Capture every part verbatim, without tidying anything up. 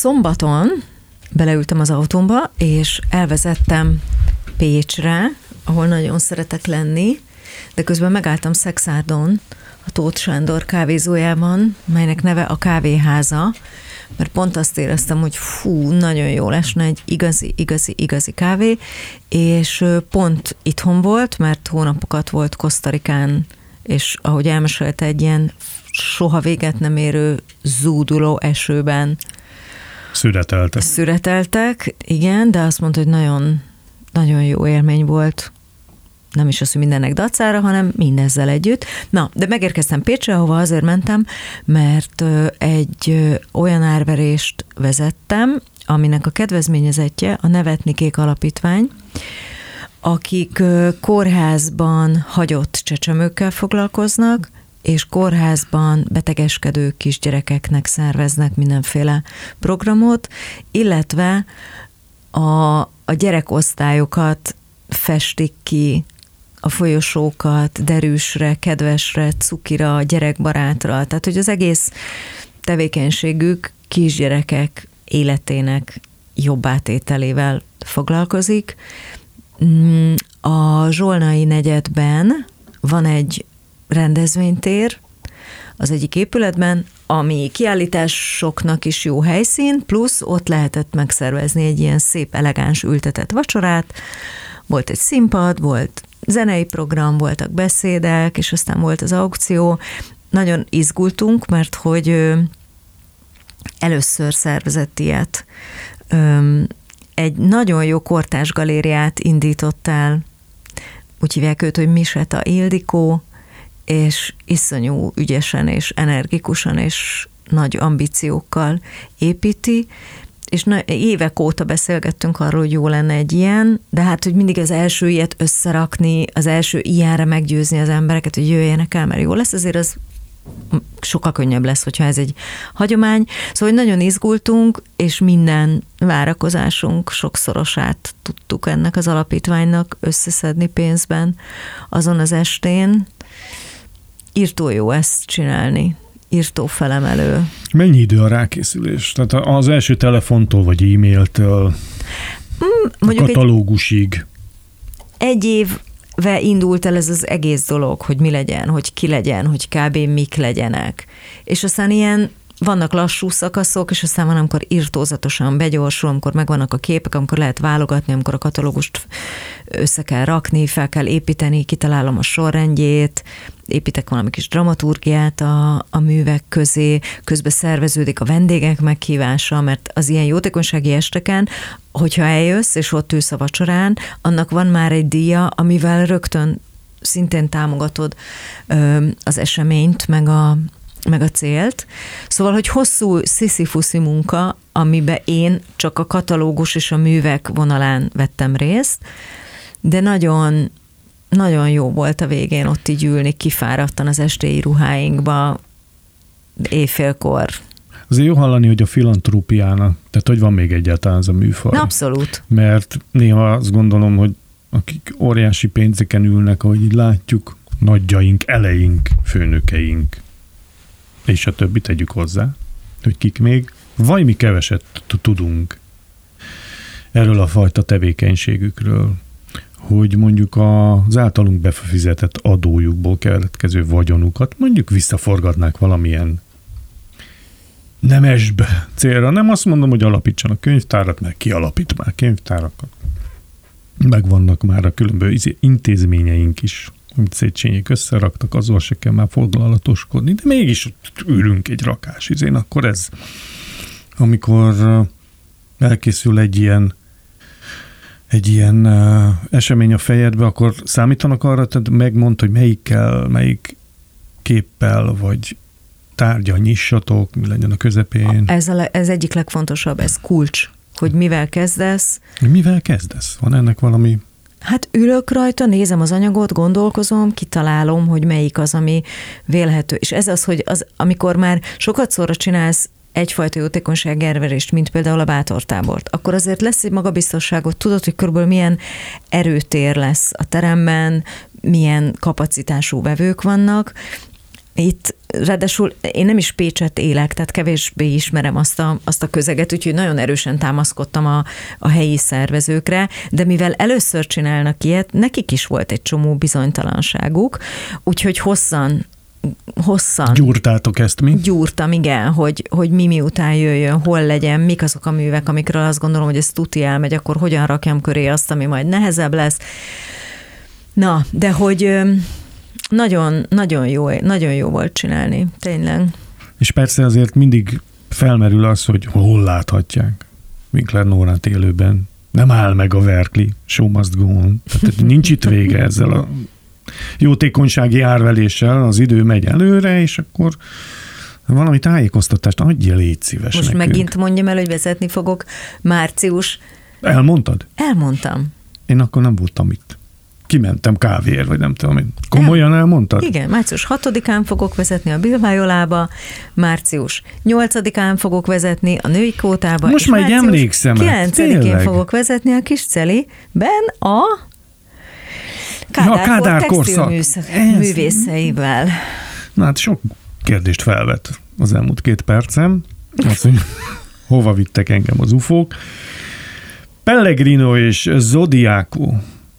szombaton beleültem az autómba, és elvezettem Pécsre, ahol nagyon szeretek lenni, de közben megálltam Szexárdon, a Tóth Sándor kávézójában, melynek neve a Kávéháza, mert pont azt éreztem, hogy fú, nagyon jól esne egy igazi, igazi, igazi kávé, és pont itthon volt, mert hónapokat volt Kosztarikán, és ahogy elmesélte, egy ilyen soha véget nem érő zúduló esőben szüreteltek. Szüreteltek, igen, de azt mondta, hogy nagyon, nagyon jó élmény volt. Nem is az, hogy mindennek dacára, hanem mindezzel együtt. Na, de megérkeztem Pécsre, ahova azért mentem, mert egy olyan árverést vezettem, aminek a kedvezményezettje a Nevetnikék Alapítvány, akik kórházban hagyott csecsemőkkel foglalkoznak, és kórházban betegeskedő kisgyerekeknek szerveznek mindenféle programot, illetve a, a gyerekosztályokat festik ki, a folyosókat derűsre, kedvesre, cukira, gyerekbarátra. Tehát, hogy az egész tevékenységük kisgyerekek életének jobb átételével foglalkozik. A Zsolnai negyedben van egy rendezvénytér az egyik épületben, ami kiállításoknak is jó helyszín, plusz ott lehetett megszervezni egy ilyen szép, elegáns ültetett vacsorát. Volt egy színpad, volt zenei program, voltak beszédek, és aztán volt az aukció. Nagyon izgultunk, mert hogy először szervezett ilyet. Egy nagyon jó kortárs galériát indított el, úgy hívják őt, hogy Miseta Ildikó, és iszonyú ügyesen és energikusan és nagy ambíciókkal építi, és na, évek óta beszélgettünk arról, hogy jó lenne egy ilyen, de hát, hogy mindig az első ilyet összerakni, az első ilyenre meggyőzni az embereket, hogy jöjjenek el, mert jó lesz, azért az sokkal könnyebb lesz, hogyha ez egy hagyomány. Szóval nagyon izgultunk, és minden várakozásunk sokszorosát tudtuk ennek az alapítványnak összeszedni pénzben azon az estén. Írtó jó ezt csinálni. Írtó felemelő. Mennyi idő a rákészülés? Tehát az első telefontól vagy e-mailtől mm, a katalógusig? Egy évve indult el ez az egész dolog, hogy mi legyen, hogy ki legyen, hogy kb. Mik legyenek. És aztán ilyen vannak lassú szakaszok, és aztán van, amikor irtózatosan begyorsul, amikor megvannak a képek, amikor lehet válogatni, amikor a katalógust össze kell rakni, fel kell építeni, kitalálom a sorrendjét, építek valami kis dramaturgiát a, a művek közé, közben szerveződik a vendégek meghívása, mert az ilyen jótékonysági esteken, hogyha eljössz, és ott ülsz a vacsorán, annak van már egy díja, amivel rögtön szintén támogatod ö, az eseményt, meg a meg a célt. Szóval, hogy hosszú sziszifuszi munka, amiben én csak a katalógus és a művek vonalán vettem részt, de nagyon, nagyon jó volt a végén ott így ülni, kifáradtan az estéi ruháinkba, éjfélkor. Azért jó hallani, hogy a filantrópiának, tehát hogy van még egyáltalán ez a műfaj. Abszolút. Mert néha azt gondolom, hogy akik óriási pénzeken ülnek, ahogy így látjuk, nagyjaink, eleink, főnökeink, és a többit tegyük hozzá, hogy kik még, vagy mi keveset tudunk erről a fajta tevékenységükről, hogy mondjuk az általunk befizetett adójukból keletkező vagyonukat mondjuk visszaforgatnák valamilyen nemesbe célra. Nem azt mondom, hogy alapítsanak könyvtárat, mert ki alapít már könyvtárakat. Megvannak már a különböző intézményeink is, amit Széchenyiek összeraktak, azzal se kell már foglalatoskodni, de mégis ott ülünk egy rakás izén, akkor ez, amikor elkészül egy ilyen egy ilyen uh, esemény a fejedbe, akkor számítanak arra, tehát megmond, hogy melyikkel, melyik képpel, vagy tárgya nyissatok, mi legyen a közepén. Ez, a, ez egyik legfontosabb, ez kulcs, hogy mivel kezdesz. Mivel kezdesz? Van ennek valami... Hát ülök rajta, nézem az anyagot, gondolkozom, kitalálom, hogy melyik az, ami vélhető. És ez az, hogy az, amikor már sokat szóra csinálsz egyfajta jótékonyság elverést, mint például a bátortábort, akkor azért lesz egy magabiztosságot, tudod, hogy körülbelül milyen erőtér lesz a teremben, milyen kapacitású vevők vannak. itt ráadásul én nem is Pécset élek, tehát kevésbé ismerem azt a, azt a közeget, úgyhogy nagyon erősen támaszkodtam a, a helyi szervezőkre, de mivel először csinálnak ilyet, nekik is volt egy csomó bizonytalanságuk, úgyhogy hosszan hosszan. Gyúrtátok ezt mi? Gyúrtam, igen, hogy, hogy mi miután jöjjön, hol legyen, mik azok a művek, amikről azt gondolom, hogy ez tuti elmegy, akkor hogyan rakjam köré azt, ami majd nehezebb lesz. Na, de hogy nagyon, nagyon jó, nagyon jó volt csinálni, tényleg. És persze azért mindig felmerül az, hogy hol láthatják Winkler Nórát élőben. Nem áll meg a Verkli, show must go on. Tehát nincs itt vége ezzel a jótékonysági árveléssel, az idő megy előre, és akkor valami tájékoztatást adja, légy szíves Most nekünk. Megint mondjam el, hogy vezetni fogok március. Elmondtad? Elmondtam. Én akkor nem voltam itt. Kimentem kávéért, vagy nem tudom én. Komolyan elmondtad? Igen, március hatodikán fogok vezetni a Bilvájolába, március nyolcadikán fogok vezetni a női kótába, most és már emlékszem. kilencedikén fogok vezetni a Kisceliben a Kádár, ja, Kádár textilművészeivel. művészeivel. Na hát sok kérdést felvet az elmúlt két percem. Azt, hogy hova vittek engem az ufók. Pellegrino és Zodiaco.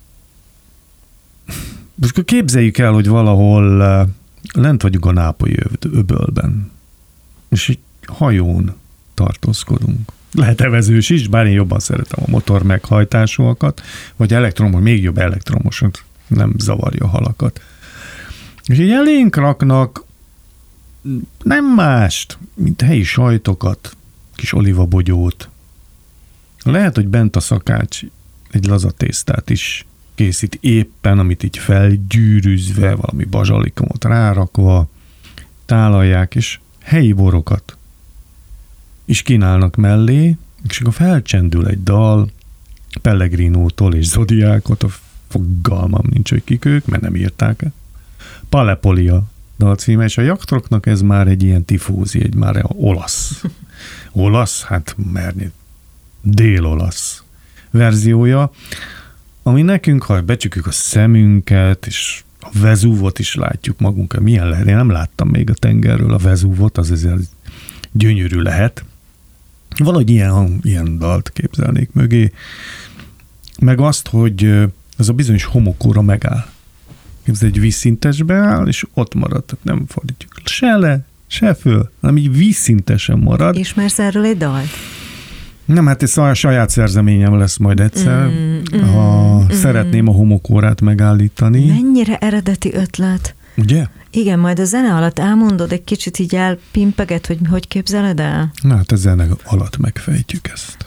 Most képzeljük el, hogy valahol lent vagyunk a nápolyi öbölben, és egy hajón tartózkodunk. Lehet evezős is, bár én jobban szeretem a motor meghajtásúakat, vagy elektromos, még jobb elektromosat, nem zavarja a halakat. És így elénk raknak nem mást, mint helyi sajtokat, kis olivabogyót. Lehet, hogy bent a szakács egy laza tésztát is készít éppen, amit így felgyűrűzve, valami bazsalikomot rárakva, tálalják, és helyi borokat is kínálnak mellé, és akkor felcsendül egy dal Pellegrinótól és Zodiákot, a fogalmam nincs, hogy kik ők, mert nem írták. Palepolia dalcíme, és a jaktroknak ez már egy ilyen tifózi, egy már olasz. Olasz? Hát merni. Dél-olasz verziója, ami nekünk, ha becsukjuk a szemünket, és a Vezúvot is látjuk magunkat, milyen lehet. Én nem láttam még a tengerről a Vezúvot, az ezért gyönyörű lehet. Valahogy ilyen, ilyen dalt képzelnék mögé. Meg azt, hogy ez a bizonyos homokóra megáll. Képzel, egy vízszintesbe áll, és ott marad. Nem fordítjuk se le, se föl, hanem így vízszintesen marad. Ismersz erről egy dalt? Nem, hát ez a saját szerzeményem lesz majd egyszer, mm, ha mm, szeretném a homokórát megállítani. Mennyire eredeti ötlet. Ugye? Igen, majd a zene alatt elmondod, egy kicsit így elpimpeget, hogy hogy képzeled el? Na hát a zene alatt megfejtjük ezt.